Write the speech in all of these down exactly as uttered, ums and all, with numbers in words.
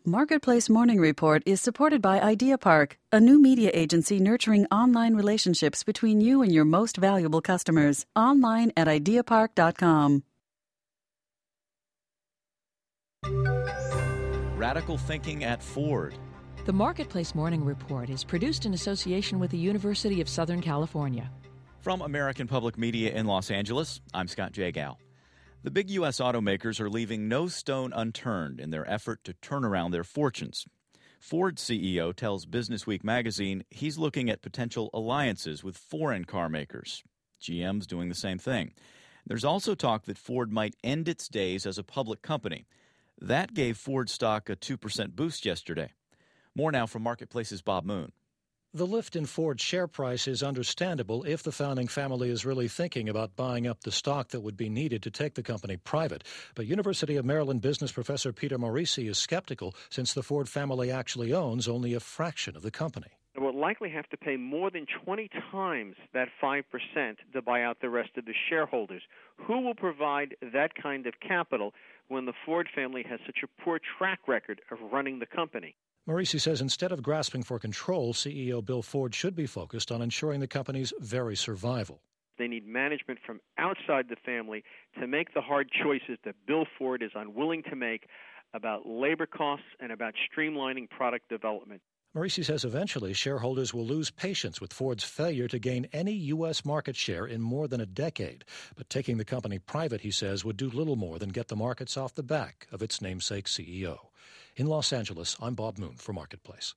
Marketplace Morning Report is supported by Idea Park, a new media agency nurturing online relationships between you and your most valuable customers. Online at idea park dot com. Radical thinking at Ford. The Marketplace Morning Report is produced in association with the University of Southern California. From American Public Media in Los Angeles, I'm Scott Jagow. The big U S automakers are leaving no stone unturned in their effort to turn around their fortunes. Ford's C E O tells Businessweek magazine he's looking at potential alliances with foreign car makers. G M's doing the same thing. There's also talk that Ford might end its days as a public company. That gave Ford stock a two percent boost yesterday. More now from Marketplace's Bob Moon. The lift in Ford's share price is understandable if the founding family is really thinking about buying up the stock that would be needed to take the company private. But University of Maryland business professor Peter Morisi is skeptical since the Ford family actually owns only a fraction of the company. Will likely have to pay more than twenty times that five percent to buy out the rest of the shareholders. Who will provide that kind of capital when the Ford family has such a poor track record of running the company? Morisi says instead of grasping for control, C E O Bill Ford should be focused on ensuring the company's very survival. They need management from outside the family to make the hard choices that Bill Ford is unwilling to make about labor costs and about streamlining product development. Morisi says eventually shareholders will lose patience with Ford's failure to gain any U S market share in more than a decade. But taking the company private, he says, would do little more than get the markets off the back of its namesake C E O. In Los Angeles, I'm Bob Moon for Marketplace.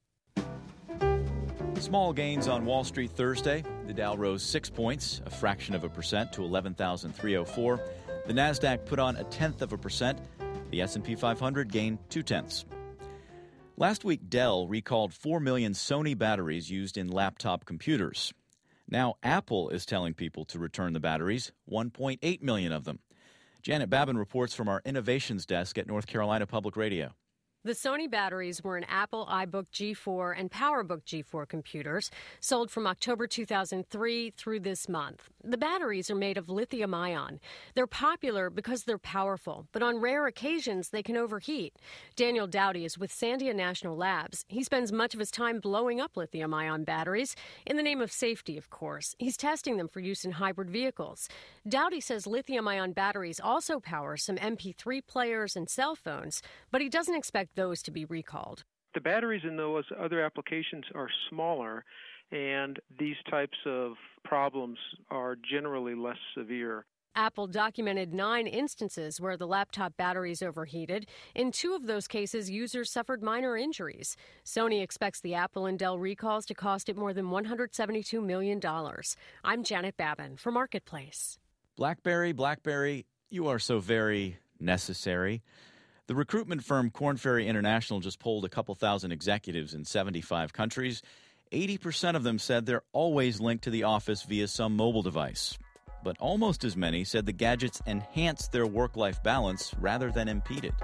Small gains on Wall Street Thursday. The Dow rose six points, a fraction of a percent, to eleven thousand three hundred four. The Nasdaq put on a tenth of a percent. The S and P five hundred gained two-tenths. Last week, Dell recalled four million Sony batteries used in laptop computers. Now Apple is telling people to return the batteries, one point eight million of them. Janet Babin reports from our innovations desk at North Carolina Public Radio. The Sony batteries were in Apple iBook G four and PowerBook G four computers, sold from October two thousand three through this month. The batteries are made of lithium-ion. They're popular because they're powerful, but on rare occasions they can overheat. Daniel Dowdy is with Sandia National Labs. He spends much of his time blowing up lithium-ion batteries, in the name of safety, of course. He's testing them for use in hybrid vehicles. Dowdy says lithium-ion batteries also power some M P three players and cell phones, but he doesn't expect those to be recalled. The batteries in those other applications are smaller, and these types of problems are generally less severe. Apple documented nine instances where the laptop batteries overheated. In two of those cases, users suffered minor injuries. Sony expects the Apple and Dell recalls to cost it more than one hundred seventy-two million dollars. I'm Janet Babin for Marketplace. BlackBerry, BlackBerry, you are so very necessary. The recruitment firm Korn Ferry International just polled a couple thousand executives in seventy-five countries. eighty percent of them said they're always linked to the office via some mobile device. But almost as many said the gadgets enhance their work-life balance rather than impede it.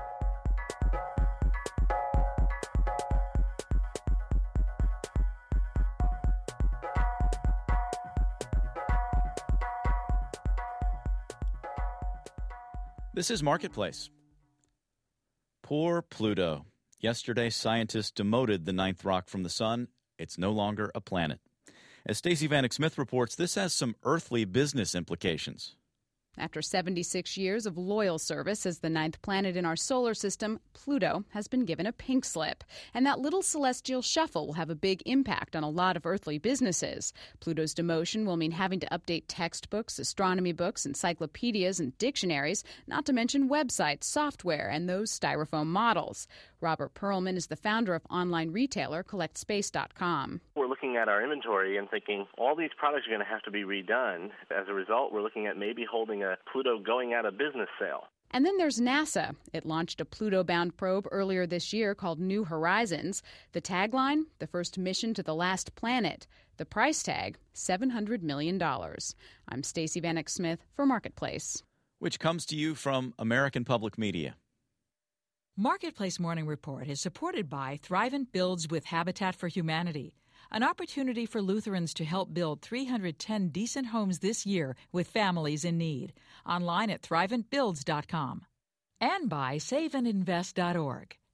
This is Marketplace. Poor Pluto. Yesterday, scientists demoted the ninth rock from the sun. It's no longer a planet. As Stacey Vanek Smith reports, this has some earthly business implications. After seventy-six years of loyal service as the ninth planet in our solar system, Pluto has been given a pink slip. And that little celestial shuffle will have a big impact on a lot of earthly businesses. Pluto's demotion will mean having to update textbooks, astronomy books, encyclopedias, and dictionaries, not to mention websites, software, and those styrofoam models. Robert Perlman is the founder of online retailer collect space dot com. We're looking at our inventory and thinking all these products are going to have to be redone. As a result, we're looking at maybe holding a Pluto going out of business sale. And then there's NASA. It launched a Pluto-bound probe earlier this year called New Horizons. The tagline, the first mission to the last planet. The price tag, seven hundred million dollars. I'm Stacey Vanek Smith for Marketplace. Which comes to you from American Public Media. Marketplace Morning Report is supported by Thrivent Builds with Habitat for Humanity, an opportunity for Lutherans to help build three hundred ten decent homes this year with families in need. Online at thrivent builds dot com. And by save and invest dot org.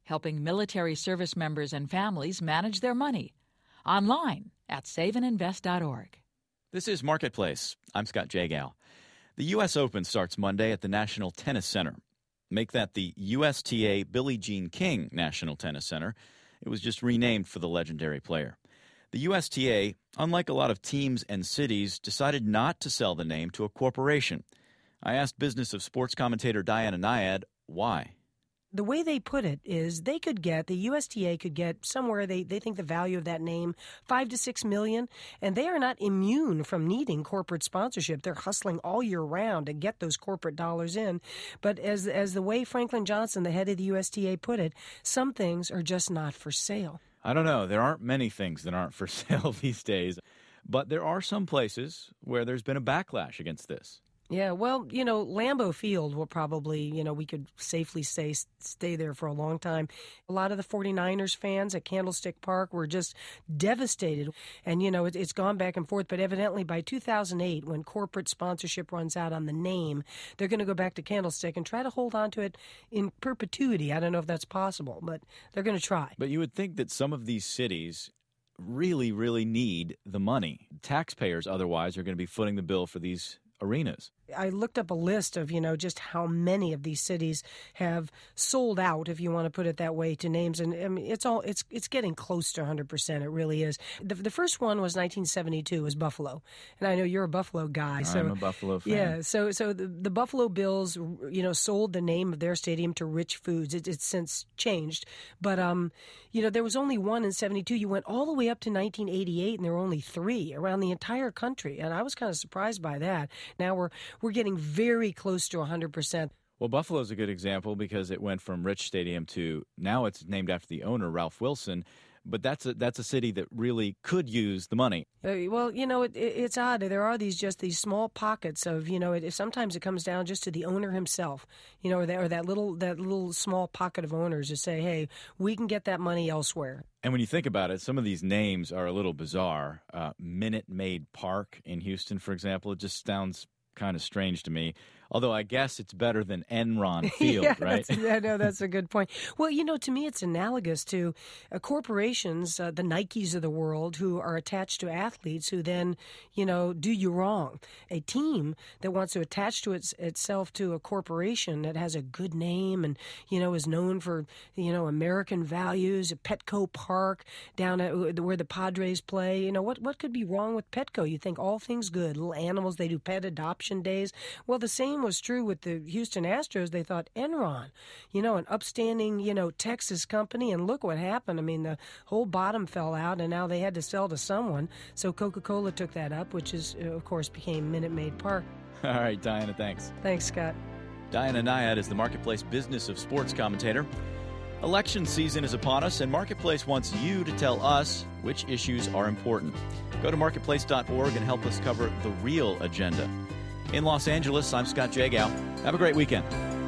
helping military service members and families manage their money. Online at save and invest dot org. This is Marketplace. I'm Scott Jagow. The U S Open starts Monday at the National Tennis Center. Make that the U S T A Billie Jean King National Tennis Center. It was just renamed for the legendary player. The U S T A, unlike a lot of teams and cities, decided not to sell the name to a corporation. I asked Business of Sports commentator Diana Nyad why. The way they put it is they could get, the U S T A could get somewhere, they, they think the value of that name, five to six million, and they are not immune from needing corporate sponsorship. They're hustling all year round to get those corporate dollars in. But as, as the way Franklin Johnson, the head of the U S T A, put it, some things are just not for sale. I don't know. There aren't many things that aren't for sale these days. But there are some places where there's been a backlash against this. Yeah, well, you know, Lambeau Field will probably, you know, we could safely say stay there for a long time. A lot of the 49ers fans at Candlestick Park were just devastated. And, you know, it, it's gone back and forth. But evidently by two thousand eight, when corporate sponsorship runs out on the name, they're going to go back to Candlestick and try to hold on to it in perpetuity. I don't know if that's possible, but they're going to try. But you would think that some of these cities really, really need the money. Taxpayers otherwise are going to be footing the bill for these arenas. I looked up a list of, you know, just how many of these cities have sold out, if you want to put it that way, to names. And I mean, it's all it's it's getting close to one hundred percent. It really is. The, the first one was nineteen seventy-two, was Buffalo. And I know you're a Buffalo guy. So, I'm a Buffalo fan. Yeah, so so the, the Buffalo Bills, you know, sold the name of their stadium to Rich Foods. It, it's since changed. But, um, you know, there was only one in seventy-two. You went all the way up to nineteen eighty-eight, and there were only three around the entire country. And I was kind of surprised by that. Now we're we're getting very close to one hundred percent. Well, Buffalo's a good example because it went from Rich Stadium to now it's named after the owner, Ralph Wilson. But that's a, that's a city that really could use the money. Uh, well, you know, it, it, it's odd. There are these just these small pockets of, you know, it, sometimes it comes down just to the owner himself, you know, or that, or that little that little small pocket of owners who say, hey, we can get that money elsewhere. And when you think about it, some of these names are a little bizarre. Uh, Minute Maid Park in Houston, for example, it just sounds kind of strange to me. Although I guess it's better than Enron Field, yeah, right? That's, yeah, no, that's a good point. Well, you know, to me, it's analogous to uh, corporations, uh, the Nikes of the world, who are attached to athletes who then, you know, do you wrong. A team that wants to attach to its, itself to a corporation that has a good name and, you know, is known for, you know, American values, Petco Park down at where the Padres play. You know, what, what could be wrong with Petco? You think all things good, little animals, they do pet adoption days. Well, the same was true with the Houston Astros. They thought Enron, you know, an upstanding, you know, Texas company, and look what happened. I mean, the whole bottom fell out, and now they had to sell to someone. So Coca-Cola took that up, which is, of course, became Minute Maid Park. All right, Diana, thanks. Thanks, Scott. Diana Nyad is the Marketplace Business of Sports commentator. Election season is upon us, and Marketplace wants you to tell us which issues are important. Go to marketplace dot org and help us cover the real agenda. In Los Angeles, I'm Scott Jagow. Have a great weekend.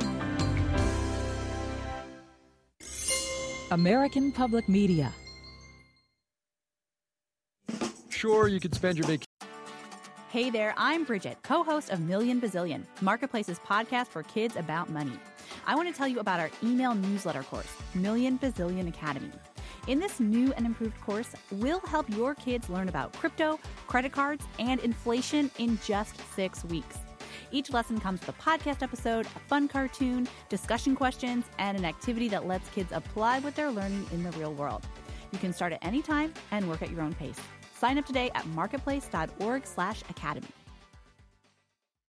American Public Media. Sure, you could spend your vacation. Hey there, I'm Bridget, co-host of Million Bazillion, Marketplace's podcast for kids about money. I want to tell you about our email newsletter course, Million Bazillion Academy. In this new and improved course, we'll help your kids learn about crypto, credit cards, and inflation in just six weeks. Each lesson comes with a podcast episode, a fun cartoon, discussion questions, and an activity that lets kids apply what they're learning in the real world. You can start at any time and work at your own pace. Sign up today at marketplace dot org slash academy.